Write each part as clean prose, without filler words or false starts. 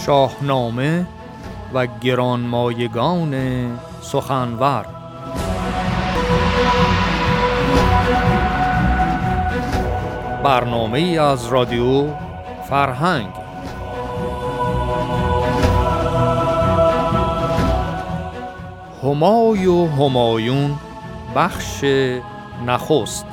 شاهنامه و گرانمایگان سخنور. برنامه ای از رادیو فرهنگ. همای و همایون بخش نخست.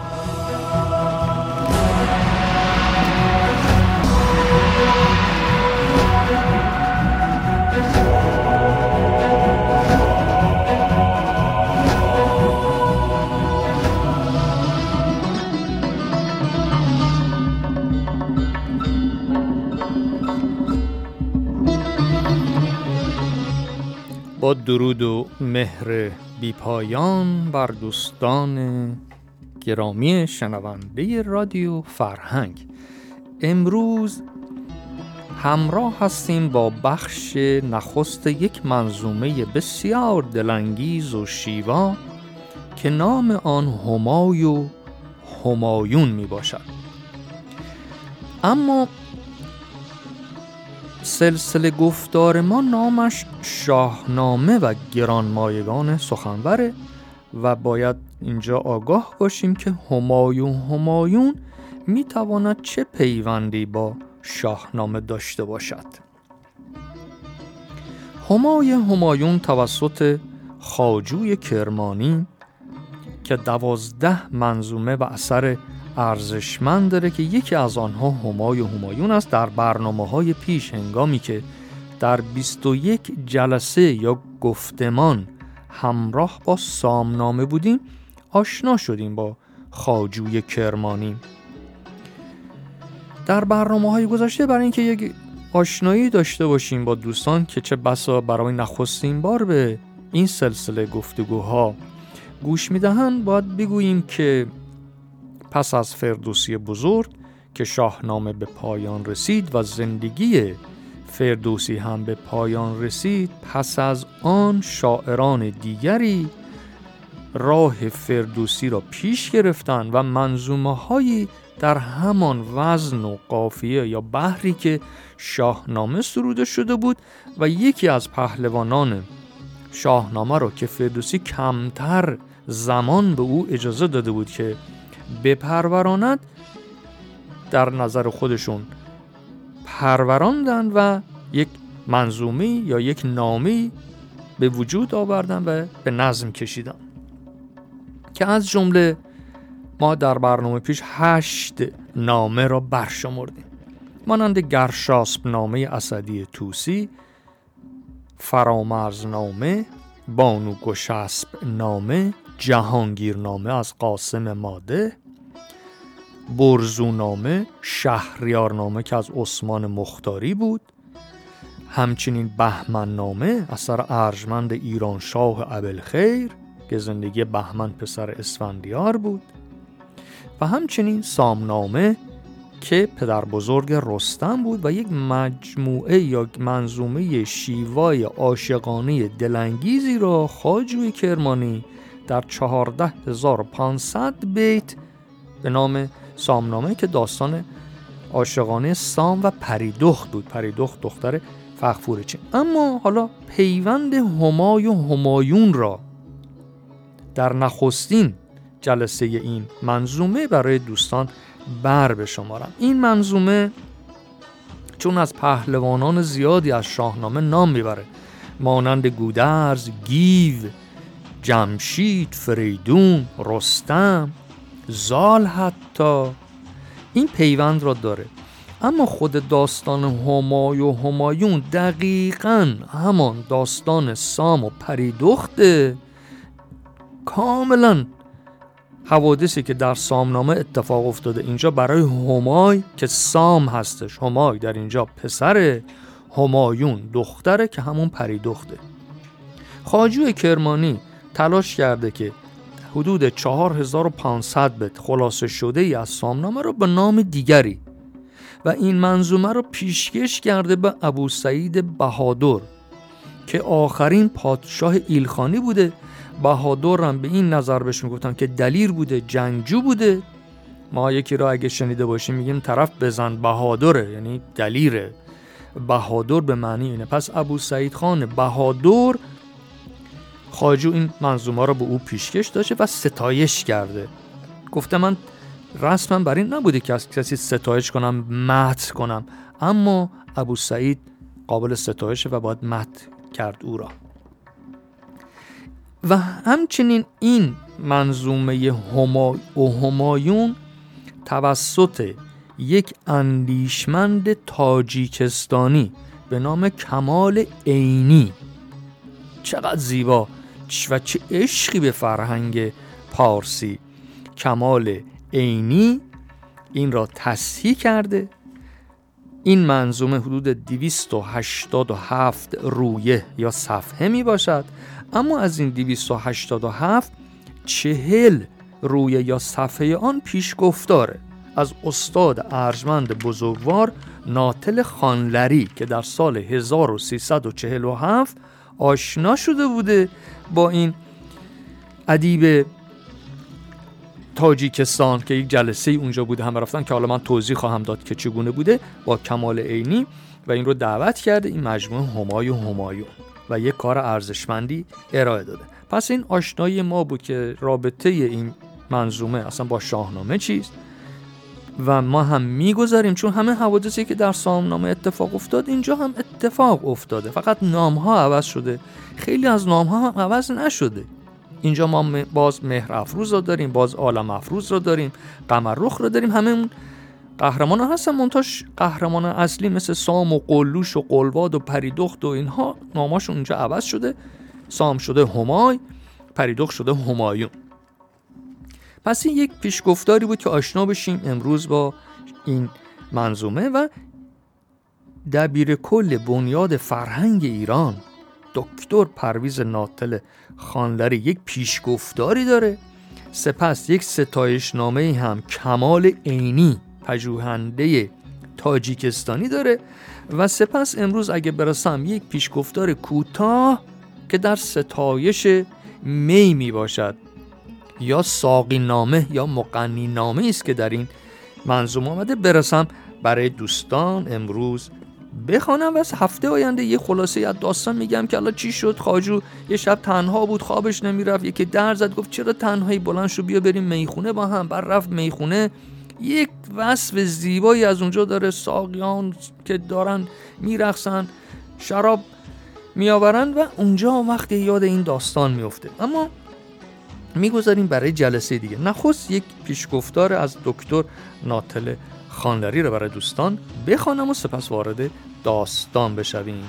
با درود و مهر بیپایان بر دوستان گرامی شنونده رادیو فرهنگ، امروز همراه هستیم با بخش نخست یک منظومه بسیار دلانگیز و شیوا که نام آن همای و همایون می باشد. اما سلسله گفتار ما نامش شاهنامه و گرانمایگان سخنوره و باید اینجا آگاه باشیم که همایون میتواند چه پیوندی با شاهنامه داشته باشد. همایون توسط خواجوی کرمانی که 12 منظومه و اثر ارزشمند داره که یکی از آنها همایون است، در برنامه‌های پیش هنگامی که در 21 جلسه یا گفتمان همراه با سامنامه بودیم آشنا شدیم با خواجوی کرمانی. در برنامه‌های گذشته برای اینکه یک آشنایی داشته باشیم با دوستان که چه بسا برای نخستین بار به این سلسله گفتگوها گوش میدهند، باید بگوییم که پس از فردوسی بزرگ که شاهنامه به پایان رسید و زندگی فردوسی هم به پایان رسید، پس از آن شاعران دیگری راه فردوسی را پیش گرفتند و منظومه‌هایی در همان وزن و قافیه یا بحری که شاهنامه سروده شده بود و یکی از پهلوانان شاهنامه را که فردوسی کمتر زمان به او اجازه داده بود که بپروراند، در نظر خودشون پروراندن و یک منظومه یا یک نامه به وجود آوردن و به نظم کشیدن که از جمله ما در برنامه پیش 8 نامه را برشمردیم، مانند گرشاسب نامه اسدی طوسی، فرامرز نامه، بانو گشسب نامه، جهانگیر نامه از قاسم ماده، برزو نامه، شهریار نامه که از عثمان مختاری بود، همچنین بهمن نامه اثر ارجمند ایرانشاه ابوالخیر که زندگی بهمن پسر اسفندیار بود و همچنین سامنامه که پدر بزرگ رستم بود و یک مجموعه یا منظومه شیوای عاشقانه دلانگیزی را خواجوی کرمانی در 14500 بیت به نام سامنامه که داستان عاشقانه سام و پریدخت بود، پریدخت دختر فغفورچین. اما حالا پیوند همای و همایون را در نخستین جلسه این منظومه برای دوستان بر بشمارم. این منظومه چون از پهلوانان زیادی از شاهنامه نام میبره، مانند گودرز، گیو، جمشید، فریدون، رستم، زال، حتی این پیوند را داره. اما خود داستان همای و همایون دقیقاً همان داستان سام و پریدخته، کاملاً حوادثی که در سامنامه اتفاق افتاده اینجا برای همای که سام هستش، همای در اینجا پسر، همایون دختره که همون پریدخته. خواجوی کرمانی تلاش کرده که حدود 4500 بیت خلاصه شده ای از سامنامه رو به نام دیگری و این منظومه رو پیشکش کرده به ابوسعید بهادر که آخرین پادشاه ایلخانی بوده. بهادر هم به این نظر بهش میگفتن که دلیر بوده، جنگجو بوده. ما یکی را اگه شنیده باشیم میگیم طرف بزن بهادره، یعنی دلیره. بهادر به معنی اینه. پس ابو سعید خان بهادر خواجو این منظومه رو به او پیشکش داشته و ستایش کرده. گفته من رسمم بر این نبوده که از کسی ستایش کنم، مدح کنم، اما ابو سعید قابل ستایشه و باید مدح کرد او را. و همچنین این منظومه همایون توسط یک اندیشمند تاجیکستانی به نام کمال عینی، چقدر زیبا و چه عشقی به فرهنگ پارسی، کمال عینی این را تصحیح کرده. این منظومه حدود 287 رویه یا صفحه می باشد، اما از این 287 40 رویه یا صفحه آن پیشگفتاره از استاد ارجمند بزرگوار ناطل خانلری که در سال 1347 آشنا شده بوده با این ادیب تاجیکستان که یک جلسه اونجا بوده، همه رفتن که حالا من توضیح خواهم داد که چگونه بوده، با کمال عینی و این رو دعوت کرده این مجموعه همایون و یک کار ارزشمندی ارائه داده. پس این آشنایی ما بود که رابطه این منظومه اصلا با شاهنامه چیست و ما هم میگذاریم، چون همه حوادثی که در سامنامه اتفاق افتاد اینجا هم اتفاق افتاده، فقط نام‌ها عوض شده، خیلی از نام‌ها هم عوض نشده. اینجا ما باز مهر افروز رو داریم، باز عالم افروز رو داریم، قمررخ رو داریم، همه اون قهرمان ها هستن، منتاش قهرمان اصلی مثل سام و قلوش و قلواد و پریدخت و اینها ناماشون اونجا عوض شده، سام شده همای، پریدخت شده همایون. پس این یک پیشگفتاری بود که آشنا بشیم امروز با این منظومه. و دبیر کل بنیاد فرهنگ ایران دکتر پرویز ناطل خانلری یک پیشگفتاری داره، سپس یک ستایشنامه هم کمال عینی پژوهنده تاجیکستانی داره و سپس امروز اگه برسم یک پیشگفتار کوتاه که در ستایش می باشد یا ساقی نامه یا مغنی نامه است که در این منظومه آمده، برسم برای دوستان امروز بخوانم و از هفته آینده یه خلاصه از داستان میگم که الان چی شد. خواجو یه شب تنها بود، خوابش نمیرفت، یکی در زد گفت چرا تنهایی، بلند شو بیا بریم میخونه با هم. بعد رفت میخونه، یک وصف زیبایی از اونجا داره، ساقیان که دارن میرقصن، شراب میآورن و اونجا وقتی یاد این داستان میفته. اما میگذاریم برای جلسه دیگه. نخست یک پیشگفتار از دکتر ناطل خانلری رو برای دوستان بخوانم و سپس وارد داستان بشویم.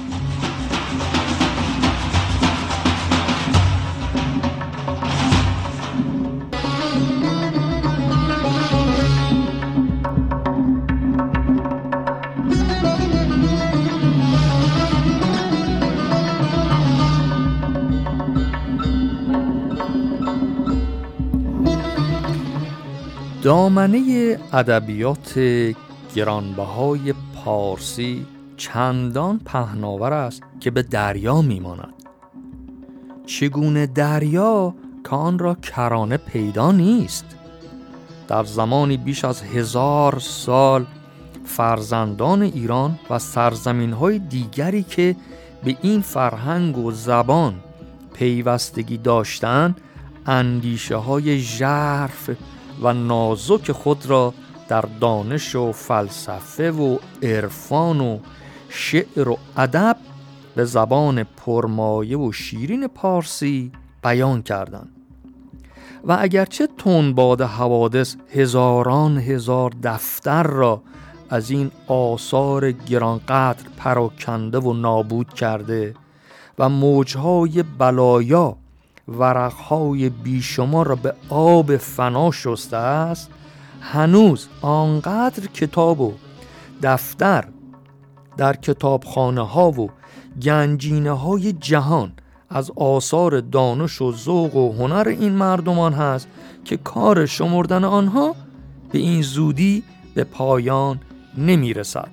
دامنه ادبیات گرانبهای پارسی چندان پهناور است که به دریا میماند. چگونه دریا که آن را کرانه پیدا نیست. در زمانی بیش از 1000 سال فرزندان ایران و سرزمین‌های دیگری که به این فرهنگ و زبان پیوستگی داشتند، اندیشه‌های ژرف و نازک خود را در دانش و فلسفه و عرفان و شعر و ادب به زبان پرمایه و شیرین پارسی بیان کردند. و اگرچه تندباد حوادث هزاران هزار دفتر را از این آثار گرانقدر پراکنده و نابود کرده و موجهای بلایا ورقهای بیشمار را به آب فنا شسته است، هنوز آنقدر کتاب و دفتر در کتابخانه ها و گنجینه های جهان از آثار دانش و ذوق و هنر این مردمان هست که کار شمردن آنها به این زودی به پایان نمی رسد.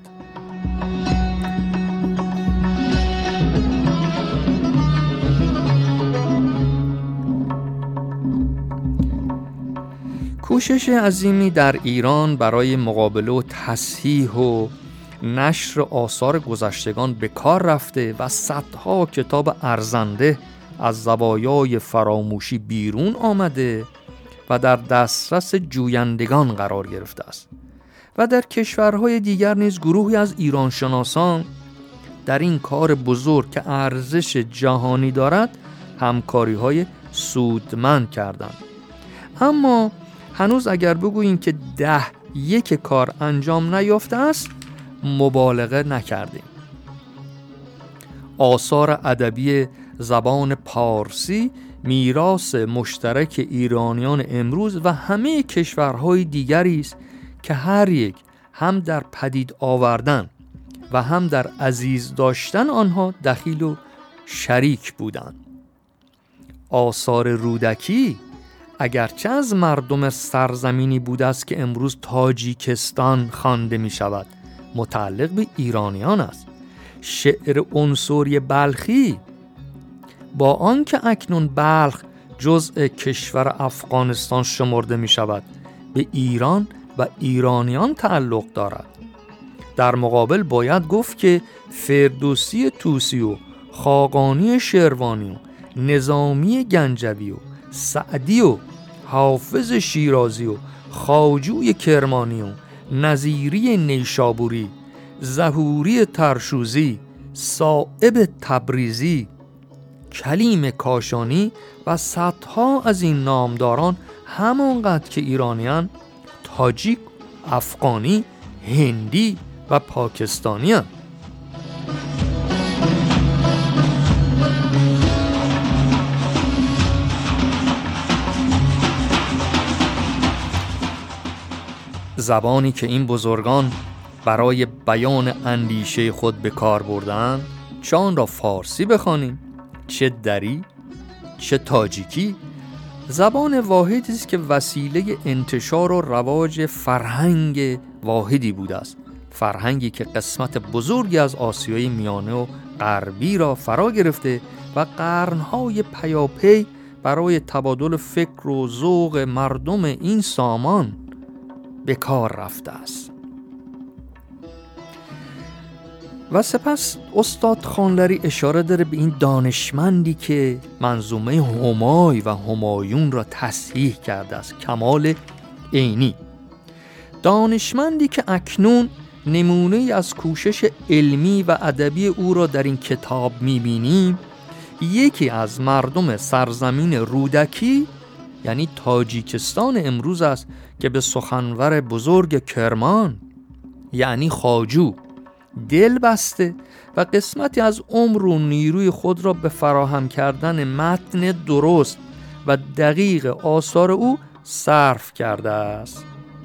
کوشش عظیمی در ایران برای مقابله و تصحیح و نشر آثار گذشتگان به کار رفته و صدها کتاب ارزنده از زوایای فراموشی بیرون آمده و در دسترس جویندگان قرار گرفته است و در کشورهای دیگر نیز گروهی از ایرانشناسان در این کار بزرگ که ارزش جهانی دارد همکاری‌های سودمند کردند. اما هنوز اگر بگوییم که 1 کار انجام نیافته است مبالغه نکردیم. آثار ادبی زبان پارسی میراث مشترک ایرانیان امروز و همه کشورهای دیگری است که هر یک هم در پدید آوردن و هم در عزیز داشتن آنها دخیل و شریک بودند. آثار رودکی اگرچه از مردم سرزمینی بوده است که امروز تاجیکستان خوانده می شود، متعلق به ایرانیان است. شعر عنصری بلخی با آنکه اکنون بلخ جزء کشور افغانستان شمرده می شود، به ایران و ایرانیان تعلق دارد. در مقابل باید گفت که فردوسی طوسی و خاقانی شیروانی و نظامی گنجوی و سعدی و حافظ شیرازی و خواجوی کرمانی و نظیری نیشابوری، ظهوری ترشوزی، صائب تبریزی، کلیم کاشانی و صدها از این نامداران همانقدر که ایرانیان، تاجیک، افغانی، هندی و پاکستانی هستند. زبانی که این بزرگان برای بیان اندیشه خود به کار بردند، چه آن را فارسی بخوانیم، چه دری، چه تاجیکی، زبان واحدی است که وسیله انتشار و رواج فرهنگ واحدی بوده است. فرهنگی که قسمت بزرگی از آسیای میانه و غربی را فرا گرفته و قرنهای پیاپی برای تبادل فکر و ذوق مردم این سامان به کار رفته است. و سپس استاد خانلری اشاره داره به این دانشمندی که منظومه همای و همایون را تصحیح کرده است، کمال عینی. دانشمندی که اکنون نمونه از کوشش علمی و ادبی او را در این کتاب می‌بینیم، یکی از مردم سرزمین رودکی یعنی تاجیکستان امروز است که به سخنور بزرگ کرمان یعنی خواجو دل بسته و قسمتی از عمر و نیروی خود را به فراهم کردن متن درست و دقیق آثار او صرف کرده است.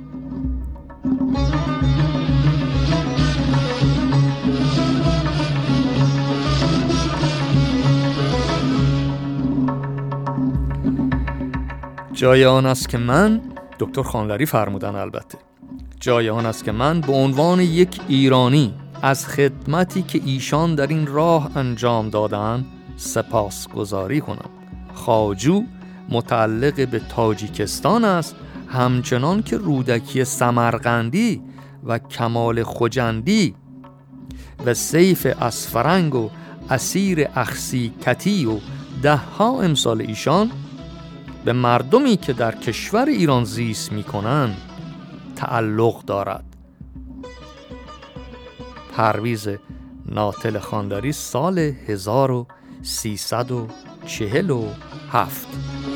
جای آن است که من، دکتر خانلری فرمودن البته، جای آن است که من به عنوان یک ایرانی از خدمتی که ایشان در این راه انجام دادن سپاسگزاری کنم. خواجو متعلق به تاجیکستان است، همچنان که رودکی سمرقندی و کمال خجندی و سیف اصفرنگ و اسیر اخسی کتی و 10 امثال ایشان به مردمی که در کشور ایران زیست می‌کنند تعلق دارد. پرویز ناطل خانلری، سال 1347.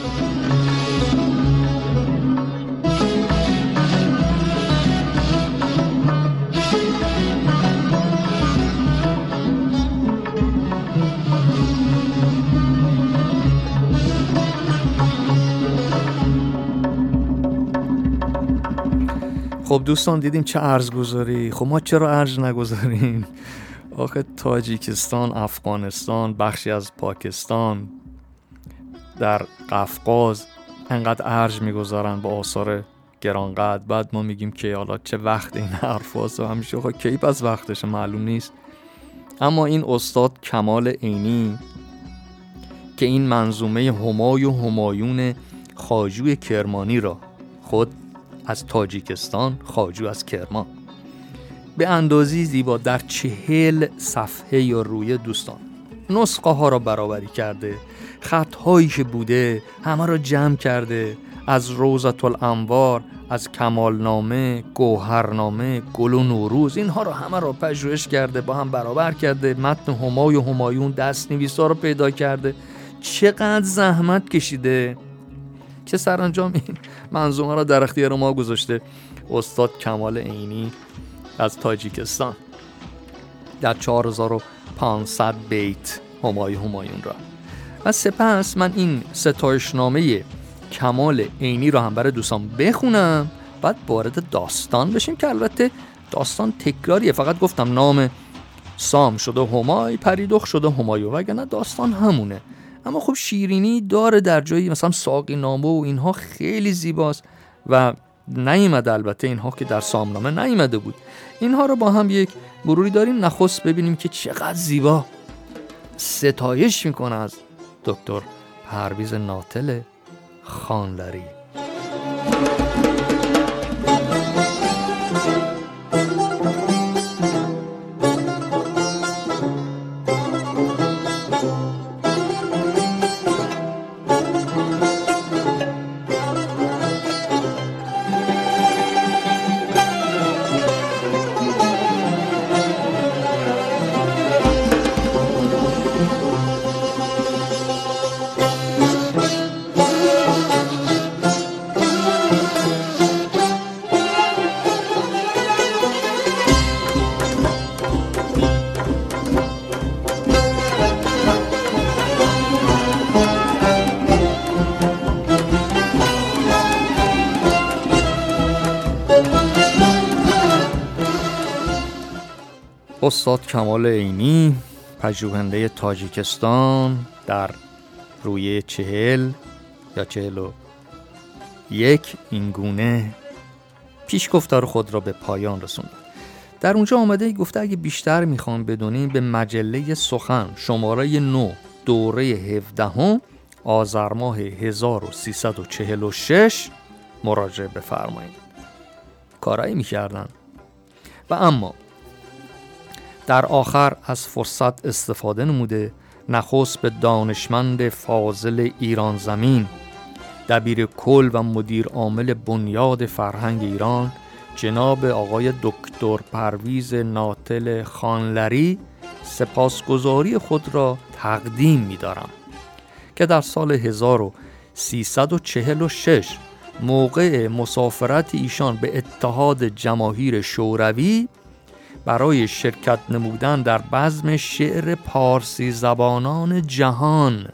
خب دوستان دیدیم چه ارزگذاری. خب ما چرا ارج نگذاریم؟ آخه تاجیکستان، افغانستان، بخشی از پاکستان، در قفقاز انقدر ارج میگذارن با آثار گرانقدر. بعد ما میگیم که حالا چه وقت این حرف هاست و همیشه خب کی پس وقتش معلوم نیست. اما این استاد کمال عینی که این منظومه همای و همایون خواجوی کرمانی را، خود از تاجیکستان، خواجو از کرمان، به اندازی زیبا در 40 صفحه یا روی دوستان نسخه ها را برابری کرده، خط هایی که بوده همه را جمع کرده، از روضة الانوار، از کمالنامه، گوهرنامه، گل و نوروز، اینها را همه را پژوهش کرده، با هم برابر کرده، متن همای و همایون دست‌نویسا را پیدا کرده. چقدر زحمت کشیده که سرانجام این منظومه را در اختیار ما گذاشته استاد کمال عینی از تاجیکستان در 4500 بیت همایون را. و سپس من این ستایشنامه کمال عینی را هم برای دوستان بخونم، بعد وارد داستان بشیم که البته داستان تکراریه، فقط گفتم نام سام شده همای، پریدخ شده همایون، وگرنه داستان همونه. اما خب شیرینی داره در جایی، مثلا ساقی نامه و اینها خیلی زیباست و نیامده، البته اینها که در سامنامه نیامده بود. اینها رو با هم یک مروری داریم، نخست ببینیم که چقدر زیبا ستایش میکنه از دکتر پرویز ناتل خانلری. استاد کمال عینی، پژوهنده تاجیکستان، در روی 40 یا 41 این گونه پیشگفتار خود را به پایان رسوند. در اونجا آمده گفته اگه بیشتر میخوان بدونین به مجله سخن شماره 9 دوره 17 آذر ماه 1346 مراجعه بفرمایید. کارایی میکردن. و اما در آخر از فرصت استفاده نموده، نخست به دانشمند فاضل ایران زمین، دبیر کل و مدیر عامل بنیاد فرهنگ ایران، جناب آقای دکتر پرویز ناتل خانلری سپاسگزاری خود را تقدیم می‌دارم که در سال 1346 موقع مسافرت ایشان به اتحاد جماهیر شوروی برای شرکت نمودن در بزم شعر پارسی زبانان جهان،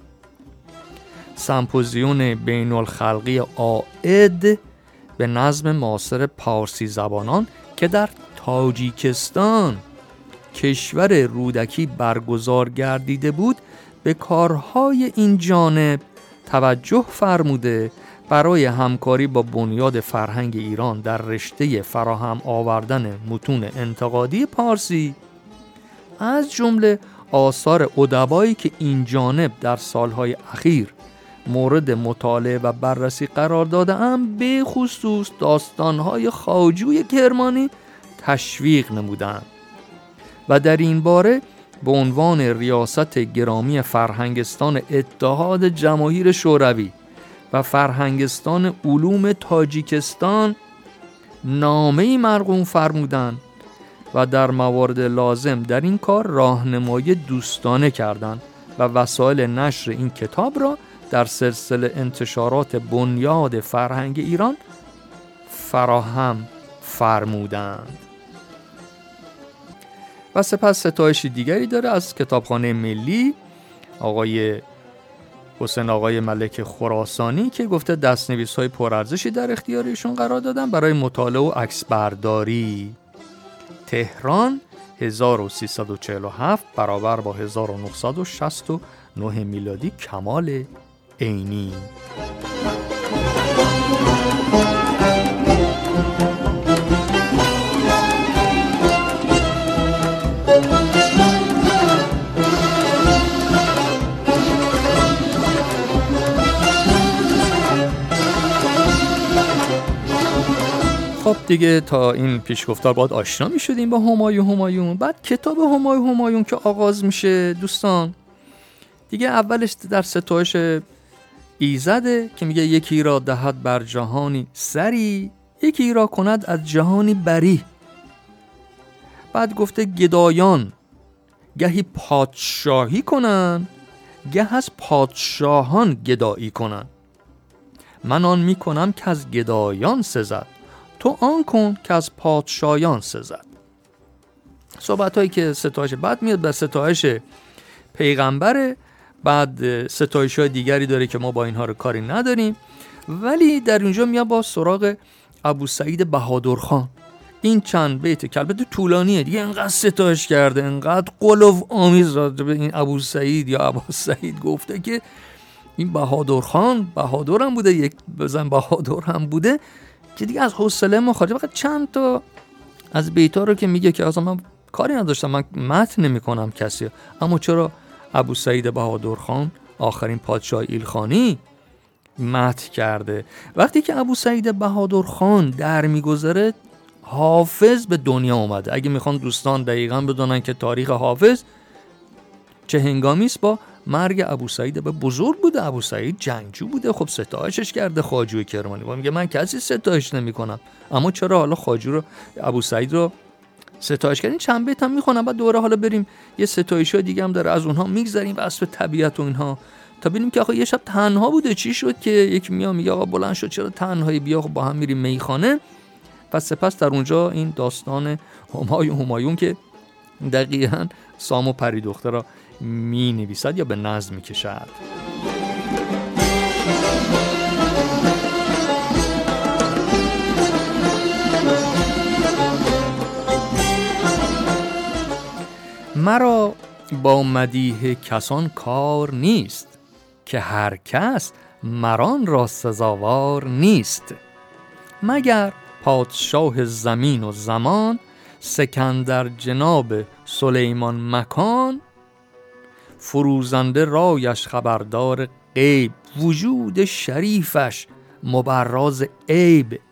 سمپوزیون بین الخلقی عائد به نظم معاصر پارسی زبانان که در تاجیکستان کشور رودکی برگزار گردیده بود، به کارهای این جانب توجه فرموده برای همکاری با بنیاد فرهنگ ایران در رشته فراهم آوردن متون انتقادی پارسی، از جمله آثار ادبایی که این جانب در سالهای اخیر مورد مطالعه و بررسی قرار داده‌ام، به خصوص داستانهای خواجوی کرمانی تشویق نمودند و در این باره به عنوان ریاست گرامی فرهنگستان اتحاد جماهیر شوروی و فرهنگستان علوم تاجیکستان نامه‌ای مرقوم فرمودند و در موارد لازم در این کار راهنمایی دوستانه کردند و وسایل نشر این کتاب را در سلسله انتشارات بنیاد فرهنگ ایران فراهم فرمودند. و سپس ستایشی دیگری داره از کتابخانه ملی آقای حسین آقای ملک خراسانی که گفته دست‌نویس‌های پرارزشی در اختیار ایشون قرار دادن برای مطالعه و عکسبرداری. تهران 1347 برابر با 1969 میلادی. کمال عینی. خب دیگه تا این پیشگفتار باید آشنا می شدیم با همایون. بعد کتاب همایون که آغاز میشه دوستان، دیگه اولش در ستایش ایزده که میگه یکی را دهد بر جهانی سری، یکی را کند از جهانی بری. بعد گفته گدایان گهی پادشاهی کنن، گه از پادشاهان گدایی کنن. من آن می کنم که از گدایان سزد، تو آن کن که از پادشاهان سزد. صحبت هایی که ستایش بعد میاد به ستایش پیغمبره، بعد ستایش های دیگری داره که ما با اینها رو کاری نداریم، ولی در اینجا میاد با سراغ ابو سعید بهادرخان. این چند بیت که البته طولانیه دیگه، انقدر ستایش کرده، انقدر قلوف آمیز راجع به این ابو سعید یا ابو سعید گفته که این بهادرخان بهادر هم بوده، یک بزن بهادر هم بوده که دیگه از حوصله ما خارجه. فقط چند تا از بیتا رو که میگه که اصلا من کاری نداشتم، من متن نمی‌کنم کسی، اما چرا ابو سعید بهادرخان آخرین پادشاه ایلخانی متن کرده. وقتی که ابو سعید بهادرخان در میگذره حافظ به دنیا اومده. اگه میخوان دوستان دقیقاً بدونن که تاریخ حافظ چه هنگامی است، با مرگ ابو سعید بزرگ بوده. ابو سعید جنگجو بوده، خب ستایشش کرده خواجو کرمانی. با میگه من کسی ستایش نمیکنم، اما چرا حالا خواجو رو ابو سعید رو ستایش کردین؟ چند بیت هم میخونم بعد دوره حالا بریم یه ستایش‌های دیگه هم داره، از اونها میگذریم وصف طبیعت و اینها تا ببینیم که آخه یه شب تنها بوده، چی شد که یک میگه آقا بلند شد چرا تنهایی، بیا با هم میریم میخانه. پس سپس در اونجا این داستان همایون که دقیقاً سام و پری دختر را می نویسد یا به نظم می کشد. مرا با مدیح کسان کار نیست، که هر کس مران را سزاوار نیست. مگر پادشاه زمین و زمان، سکندر جناب سلیمان مکان. فروزنده رایش خبردار غیب، وجود شریفش مبراز عیب.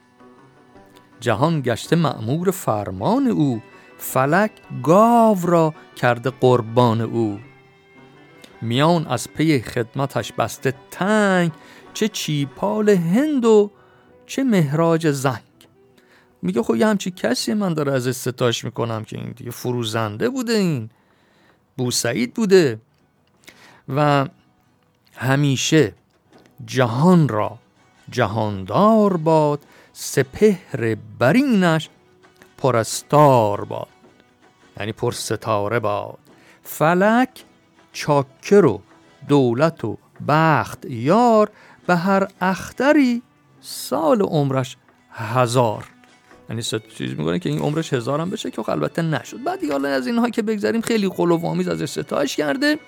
جهان گشته مأمور فرمان او، فلک گاو را کرده قربان او. میان از پی خدمتش بسته تنگ، چه چیپال هند و چه مهراج زنگ. میگه خب یه همچی کسی من داره ازش ستایش میکنم که این دیگه فروزنده بوده، این بوسعید بوده و همیشه جهان را جهاندار باد، سپهر برینش پرستار باد، یعنی پر ستاره باد. فلک چاکر و دولت و بخت یار، به هر اختری سال عمرش 1000. یعنی چیز میگونه که این عمرش 1000 هم بشه، که البته نشد. بعد دیگه حالا از اینها که بگذاریم خیلی قلوف آمیز ازش ستایش کرده،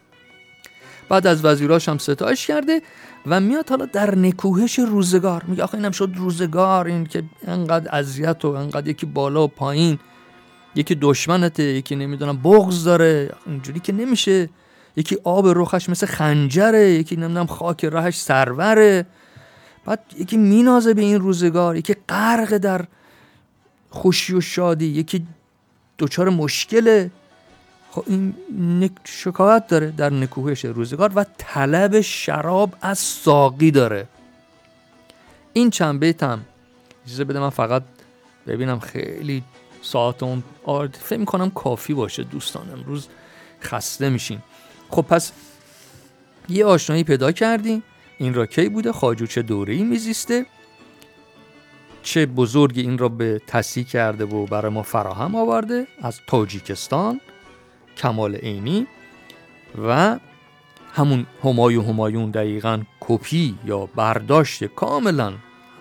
بعد از وزیراش هم ستایش کرده و میاد حالا در نکوهش روزگار. میگه آخه اینم شد روزگار، این که انقدر اذیت و انقدر یکی بالا و پایین، یکی دشمنته، یکی نمیدونم بغض داره، اینجوری که نمیشه. یکی آب رخش مثل خنجره، یکی نمیدونم خاک راهش سروره. بعد یکی مینازه به این روزگار، یکی غرق در خوشی و شادی، یکی دوچار مشکله. خب این شکایت داره در نکوهش روزگار و طلب شراب از ساقی داره. این چند بیت هم اجازه بده من فقط ببینم، خیلی ساعت اون فکر میکنم کافی باشه دوستان، امروز خسته میشین. خب پس یه آشنایی پیدا کردیم، این را کی بوده، خواجو چه دوره‌ای میزیسته، چه بزرگی این را به تصحیح کرده و برای ما فراهم آورده از تاجیکستان، کمال عینی. و همون همایون دقیقاً کپی یا برداشت کاملا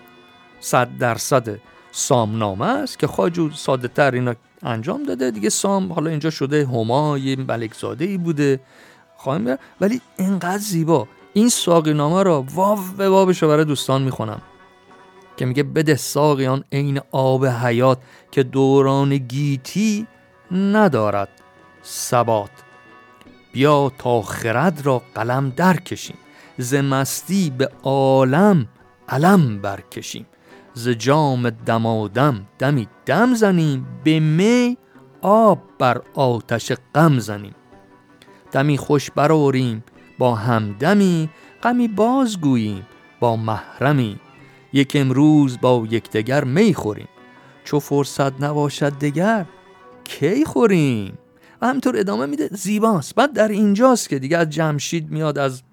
100% سامنامه است که خواجو ساده تر اینا انجام داده دیگه. سام حالا اینجا شده همای ملکزاده ای بوده خواهیم، ولی اینقدر زیبا. این ساقی نامه را واو به واوش برای دوستان میخونم که میگه بده ساقیان عین آب حیات، که دوران گیتی ندارد ثبات. بیا تا خرد را قلم در کشیم، ز مستی به عالم علم برکشیم. ز جام دمادم دمی دم زنیم، به می آب بر آتش غم زنیم. دمی خوش برآریم با همدمی، غمی بازگوییم با محرمی. یک امروز با یکدیگر می خوریم، چو فرصت نباشد دگر کی خوریم. و همینطور ادامه میده، زیباست. بعد در اینجاست که دیگه از جمشید میاد، از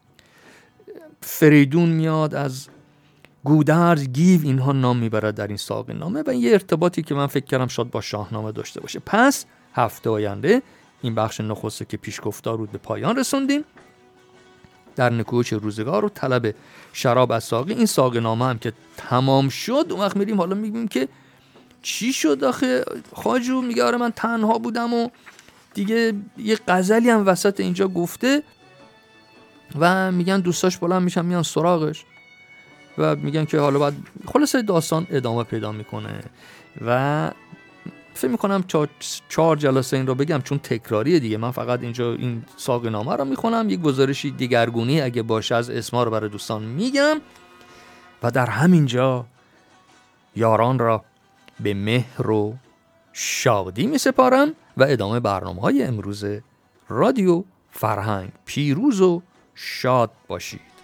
فریدون میاد، از گودرز، گیو، اینها نام میبرد در این ساقی نامه و یه ارتباطی که من فکر کردم شاید با شاهنامه داشته باشه. پس هفته آینده این بخش نخسته که پیش گفتار بود به پایان رسوندیم. در نکوچ روزگار و طلب شراب از ساقی، این ساقی نامه هم که تمام شد، اون وقت میریم حالا میگیم که چی شد آخه خواجو. میگه آره من تنها بودم و دیگه یه غزلی هم وسط اینجا گفته و میگن دوستاش بلند میشن میان سراغش و میگن که حالا بعد خلاصه داستان ادامه پیدا میکنه و فکر میکنم 4 جلسه این رو بگم چون تکراریه دیگه. من فقط اینجا این ساقی نامه رو میخونم، یک گزارشی دیگرگونی اگه باشه از اسما رو برای دوستان میگم و در همین جا یاران را به مهر و شادی میسپارم و ادامه برنامه‌های امروز رادیو فرهنگ. پیروز و شاد باشید.